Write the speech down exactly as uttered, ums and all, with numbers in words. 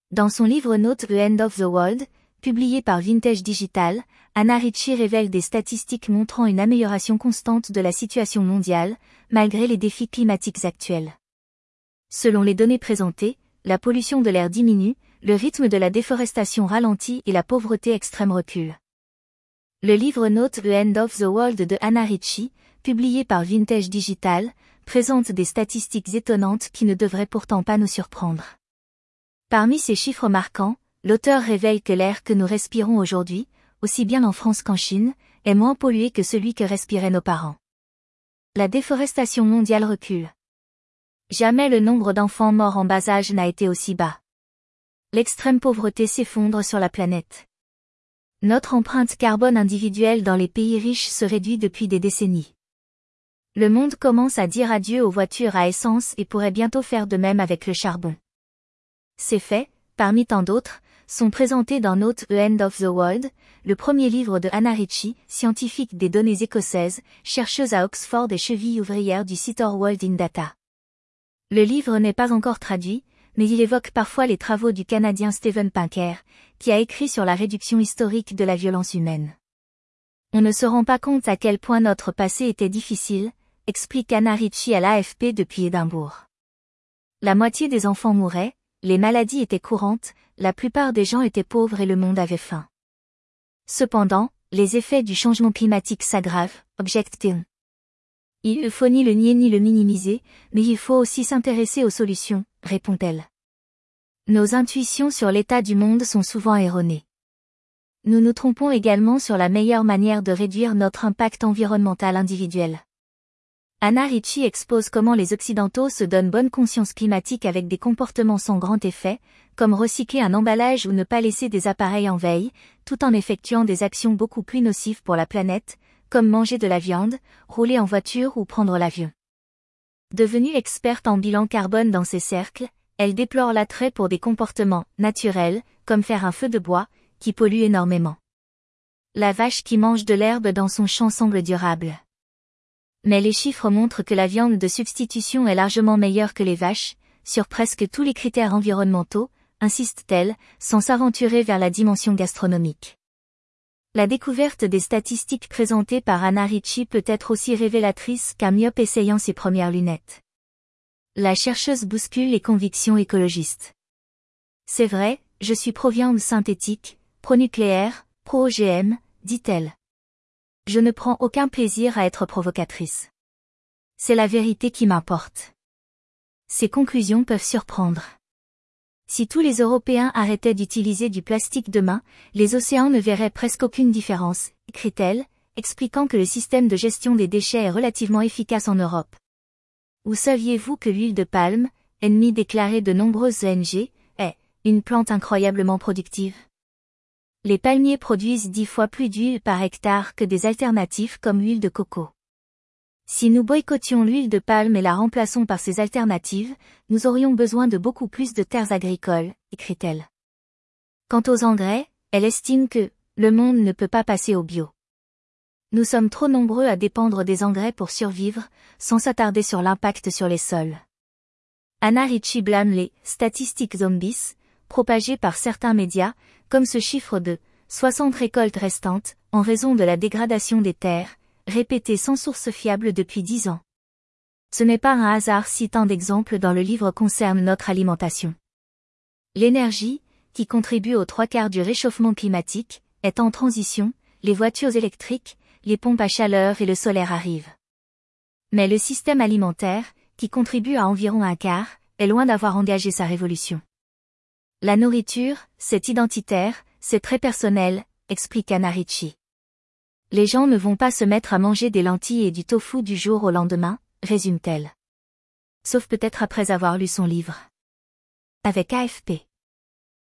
Dans son livre Note The End of the World, publié par Vintage Digital, Anna Ricci révèle des statistiques montrant une amélioration constante de la situation mondiale, malgré les défis climatiques actuels. Selon les données présentées, la pollution de l'air diminue, le rythme de la déforestation ralentit et la pauvreté extrême recule. Le livre Note The End of the World de Anna Ricci, publié par Vintage Digital, présente des statistiques étonnantes qui ne devraient pourtant pas nous surprendre. Parmi ces chiffres marquants, l'auteur révèle que l'air que nous respirons aujourd'hui, aussi bien en France qu'en Chine, est moins pollué que celui que respiraient nos parents. La déforestation mondiale recule. Jamais le nombre d'enfants morts en bas âge n'a été aussi bas. L'extrême pauvreté s'effondre sur la planète. Notre empreinte carbone individuelle dans les pays riches se réduit depuis des décennies. Le monde commence à dire adieu aux voitures à essence et pourrait bientôt faire de même avec le charbon. Ces faits, parmi tant d'autres, sont présentés dans Note The End of the World, le premier livre de Anna Ricci, scientifique des données écossaises, chercheuse à Oxford et cheville ouvrière du site Our World in Data. Le livre n'est pas encore traduit, mais il évoque parfois les travaux du Canadien Steven Pinker, qui a écrit sur la réduction historique de la violence humaine. On ne se rend pas compte à quel point notre passé était difficile, explique Anna Ricci à l'A F P depuis Édimbourg. La moitié des enfants mouraient, les maladies étaient courantes, la plupart des gens étaient pauvres et le monde avait faim. Cependant, les effets du changement climatique s'aggravent, objecte-t-il. Il ne faut ni le nier ni le minimiser, mais il faut aussi s'intéresser aux solutions, répond-elle. Nos intuitions sur l'état du monde sont souvent erronées. Nous nous trompons également sur la meilleure manière de réduire notre impact environnemental individuel. Anna Ricci expose comment les Occidentaux se donnent bonne conscience climatique avec des comportements sans grand effet, comme recycler un emballage ou ne pas laisser des appareils en veille, tout en effectuant des actions beaucoup plus nocives pour la planète, comme manger de la viande, rouler en voiture ou prendre l'avion. Devenue experte en bilan carbone dans ces cercles, elle déplore l'attrait pour des comportements naturels, comme faire un feu de bois, qui polluent énormément. La vache qui mange de l'herbe dans son champ semble durable. Mais les chiffres montrent que la viande de substitution est largement meilleure que les vaches, sur presque tous les critères environnementaux, insiste-t-elle, sans s'aventurer vers la dimension gastronomique. La découverte des statistiques présentées par Anna Ricci peut être aussi révélatrice qu'un myope essayant ses premières lunettes. La chercheuse bouscule les convictions écologistes. C'est vrai, je suis pro-viande synthétique, pro-nucléaire, pro-O G M, dit-elle. Je ne prends aucun plaisir à être provocatrice. C'est la vérité qui m'importe. Ces conclusions peuvent surprendre. Si tous les Européens arrêtaient d'utiliser du plastique demain, les océans ne verraient presque aucune différence, écrit-elle, expliquant que le système de gestion des déchets est relativement efficace en Europe. Ou saviez-vous que l'huile de palme, ennemie déclarée de nombreuses O N G, est une plante incroyablement productive? Les palmiers produisent dix fois plus d'huile par hectare que des alternatives comme l'huile de coco. Si nous boycottions l'huile de palme et la remplaçons par ces alternatives, nous aurions besoin de beaucoup plus de terres agricoles, écrit-elle. Quant aux engrais, elle estime que le monde ne peut pas passer au bio. Nous sommes trop nombreux à dépendre des engrais pour survivre, sans s'attarder sur l'impact sur les sols. Anna Ricci blâme les statistiques zombies, propagées par certains médias, comme ce chiffre de soixante récoltes restantes, en raison de la dégradation des terres, répété sans source fiable depuis dix ans. Ce n'est pas un hasard si tant d'exemples dans le livre concernent notre alimentation. L'énergie, qui contribue aux trois quarts du réchauffement climatique, est en transition, les voitures électriques, les pompes à chaleur et le solaire arrivent. Mais le système alimentaire, qui contribue à environ un quart, est loin d'avoir engagé sa révolution. La nourriture, c'est identitaire, c'est très personnel, explique Anna Ricci. Les gens ne vont pas se mettre à manger des lentilles et du tofu du jour au lendemain, résume-t-elle. Sauf peut-être après avoir lu son livre. Avec A F P.